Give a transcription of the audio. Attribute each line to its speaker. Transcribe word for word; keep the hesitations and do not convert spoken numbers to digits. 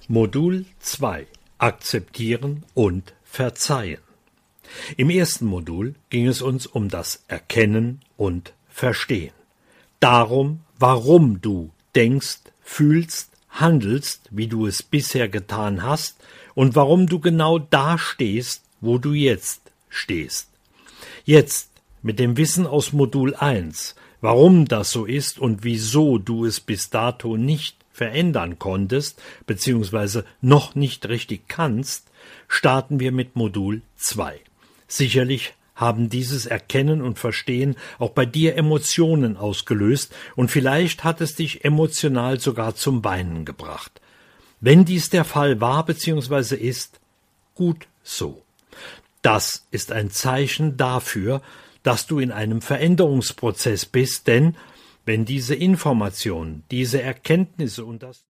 Speaker 1: Modul zwei Akzeptieren und Verzeihen. Im ersten Modul ging es uns um das Erkennen und Verstehen. Darum, warum du denkst, fühlst, handelst, wie du es bisher getan hast und warum du genau da stehst, wo du jetzt stehst. Jetzt, mit dem Wissen aus Modul eins, warum das so ist und wieso du es bis dato nicht verändern konntest, beziehungsweise noch nicht richtig kannst, starten wir mit Modul zwei. Sicherlich haben dieses Erkennen und Verstehen auch bei dir Emotionen ausgelöst und vielleicht hat es dich emotional sogar zum Weinen gebracht. Wenn dies der Fall war bzw. ist, gut so. Das ist ein Zeichen dafür, dass du in einem Veränderungsprozess bist, denn wenn diese Informationen, diese Erkenntnisse und das